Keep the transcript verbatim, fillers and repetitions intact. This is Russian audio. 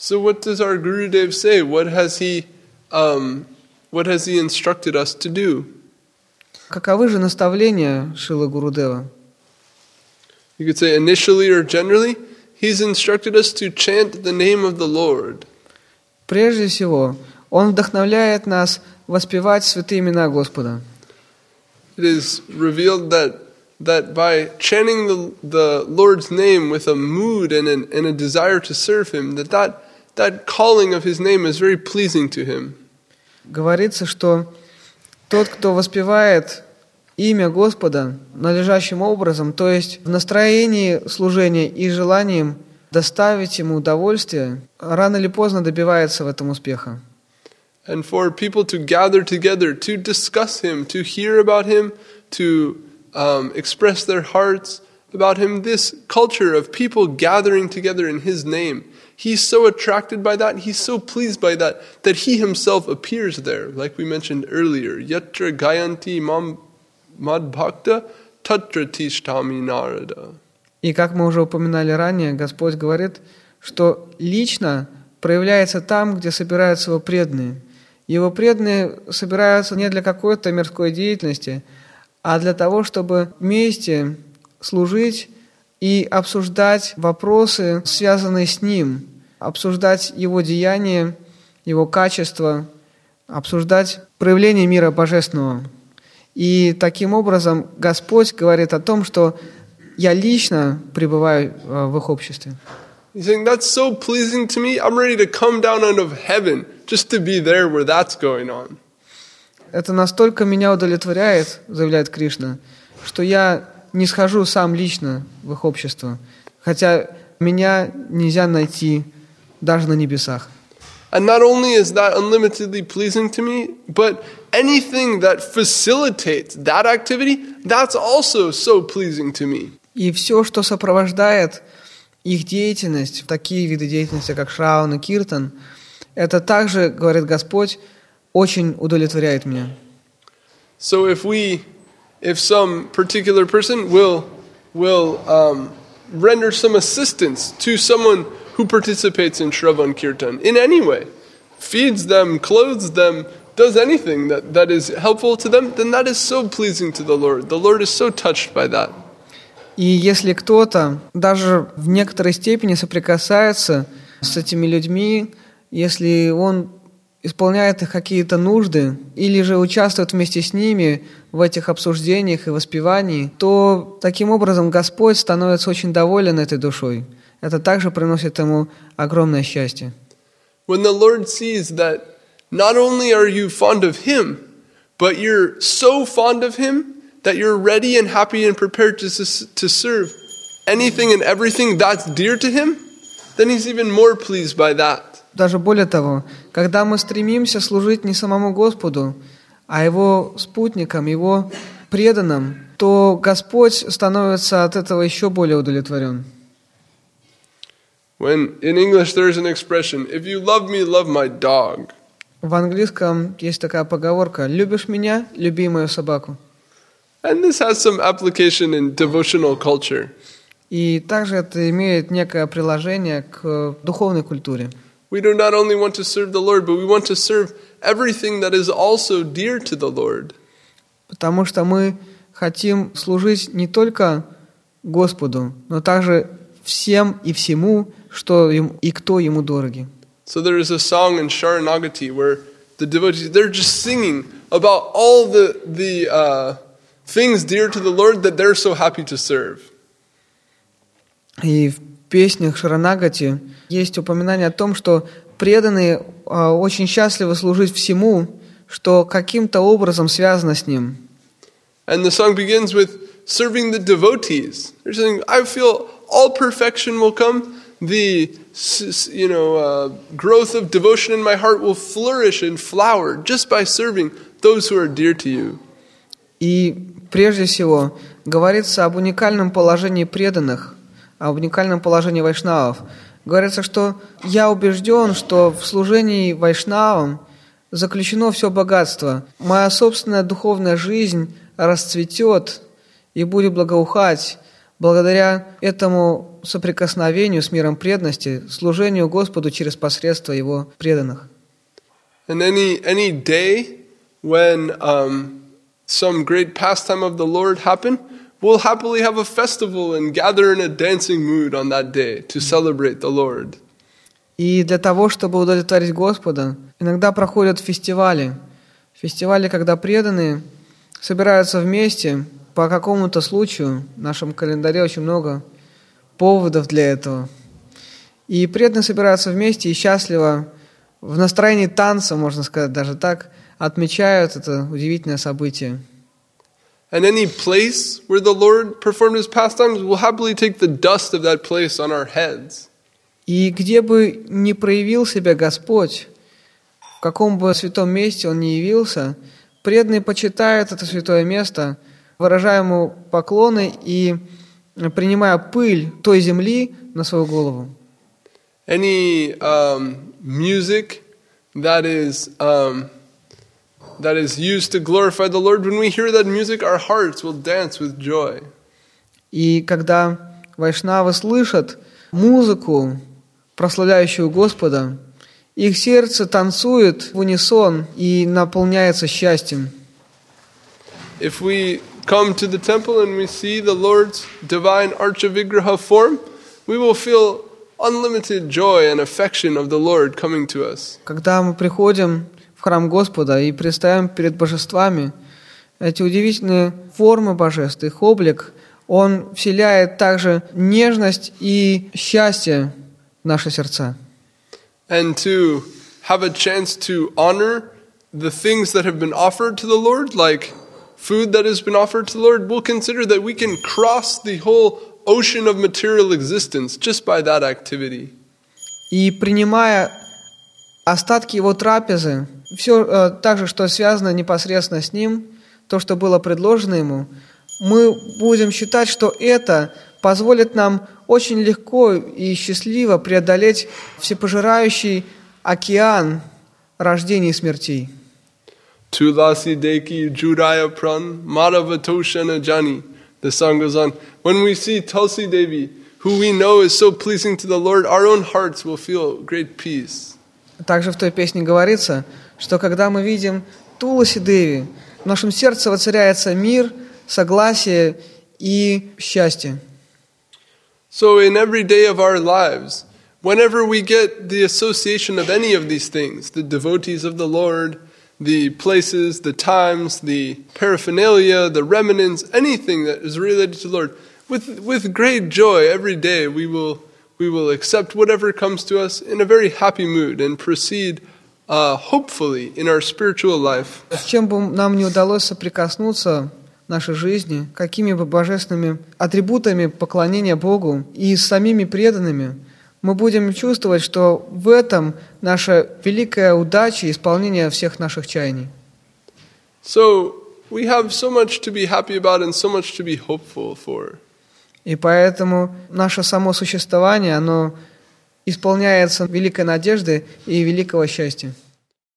So what does our Gurudev say? What has he, um, what has he instructed us to do? Каковы же наставления Шрилы Гурудева? You could say initially or generally, he's instructed us to chant the name of the Lord. Прежде всего, он вдохновляет нас воспевать святые имена Господа. It is revealed that that by chanting the, the Lord's name with a mood and, an, and a desire to serve Him, that, that that calling of His name is very pleasing to Him. Говорится, что тот, кто воспевает имя Господа надлежащим образом, то есть в настроении служения и желанием доставить Ему удовольствие, рано или поздно добивается в этом успеха. And for people to gather together, to discuss Him, to hear about Him, to um, express their hearts about Him, this culture of people gathering together in His name, He's so attracted by that, He's so pleased by that, that He Himself appears there, like we mentioned earlier. Yatra gayanti mam madbhakta tatra tishtami narada. И как мы уже упоминали ранее, Господь говорит, что лично проявляется там, где собираются Его преданные. Его преданные собираются не для какой-то мирской деятельности, а для того, чтобы вместе служить и обсуждать вопросы, связанные с Ним, обсуждать Его деяния, Его качества, обсуждать проявление мира Божественного. И таким образом Господь говорит о том, что я лично пребываю в их обществе. He's saying, that's so pleasing to me, I'm ready to come down out of heaven just to be there where that's going on. Это настолько меня удовлетворяет, заявляет Кришна, что я не схожу сам лично в их общество, хотя меня нельзя найти даже на небесах. And not only is that unlimitedly pleasing to me, but anything that facilitates that activity, that's also so pleasing to me. И все, что сопровождает их деятельность, такие виды деятельности, как Шравана, Киртан, это также, говорит Господь, очень удовлетворяет меня. So if we, if some particular person will, will um, render some assistance to someone who participates in Shravan Kirtan in any way, feeds them, clothes them, does anything that, that is helpful to them, then that is so pleasing to the Lord. The Lord is so touched by that. И если кто-то даже в некоторой степени соприкасается с этими людьми, если он исполняет их какие-то нужды или же участвует вместе с ними в этих обсуждениях и воспевании, то таким образом Господь становится очень доволен этой душой. Это также приносит ему огромное счастье. When the Lord sees that not only are you fond of Him, but you're so fond of Him that you're ready and happy and prepared to, to serve anything and everything that's dear to Him, then He's even more pleased by that. Даже более того, когда мы стремимся служить не самому Господу, а Его спутникам, Его преданным, то Господь становится от этого еще более удовлетворен. When in English there is an expression, if you love me, love my dog. В английском есть такая поговорка: «Любишь меня, люби мою собаку». And this has some application in devotional culture. И также это имеет некое приложение к духовной культуре. We do not only want to serve the Lord, but we want to serve everything that is also dear to the Lord. Потому что мы хотим служить не только Господу, но также всем и всему, что им, и кто ему дороги. So there is a song in Sharanagati where the devotees, they're just singing about all the the uh, things dear to the Lord that they're so happy to serve. И в песнях Шаранагати есть упоминание о том, что преданные а, очень счастливы служить всему, что каким-то образом связано с ним. And the song begins with serving the devotees. They're saying, I feel all perfection will come. The you know uh, growth of devotion in my heart will flourish and flower just by serving those who are dear to you. И прежде всего говорится об уникальном положении преданных, об уникальном положении вайшнавов. Говорится, что я убежден, что в служении вайшнавам заключено все богатство. Моя собственная духовная жизнь расцветет и будет благоухать. благодаря этому соприкосновению с миром преданности, служению Господу через посредство Его преданных. And any any day when um, some great pastime of the Lord happen, we'll happily have a festival and gather in a dancing mood on that day to celebrate the Lord. И для того, чтобы удовлетворить Господа, иногда проходят фестивали. Фестивали, когда преданные собираются вместе по какому-то случаю. В нашем календаре очень много поводов для этого. И преданные собираются вместе и счастливо, в настроении танца, можно сказать даже так, отмечают это удивительное событие. And any place where the Lord performed His pastimes, we'll happily take the dust of that place on our heads. И где бы ни проявил себя Господь, в каком бы святом месте Он ни явился, преданные почитают это святое место, выражая Ему поклоны и принимая пыль той земли на свою голову. Any um, music that is um, that is used to glorify the Lord, when we hear that music, our hearts will dance with joy. И когда вайшнавы слышат музыку, прославляющую Господа, их сердце танцует в унисон и наполняется счастьем. If we come to the temple and we see the Lord's divine Archavigraha form, we will feel unlimited joy and affection of the Lord coming to us. Когда мы приходим в храм Господа и предстаем перед божествами, эти удивительные формы божеств, их облик, он вселяет также нежность и счастье в наши сердца. And to have a chance to honor the things that have been offered to the Lord, like food that has been offered to the Lord, we'll consider that we can cross the whole ocean of material existence just by that activity. И принимая остатки его трапезы, все э, также, что связано непосредственно с ним, то, что было предложено ему, мы будем считать, что это позволит нам очень легко и счастливо преодолеть всепожирающий океан рождений и смертей. Tulasi deki judaya pran madhavatoshana jani. The song goes on. When we see Tulsi Devi, who we know is so pleasing to the Lord, our own hearts will feel great peace. Также в той песне говорится, что когда мы видим Туласи Деви, в нашем сердце воцаряется мир, согласие и счастье. So in every day of our lives, whenever we get the association of any of these things, the devotees of the Lord, the places, the times, the paraphernalia, the remnants, anything that is related to the Lord, with with great joy every day we will we will accept whatever comes to us in a very happy mood and proceed uh, hopefully in our spiritual life. С чем бы нам не удалось соприкоснуться в нашей жизни, какими бы божественными атрибутами поклонения Богу и с самими преданными, мы будем чувствовать, что в этом наша великая удача и исполнение всех наших чаяний. So we have so much to be happy about and so much to be hopeful for. И поэтому наше само существование, оно исполняется великой надежды и великого счастья.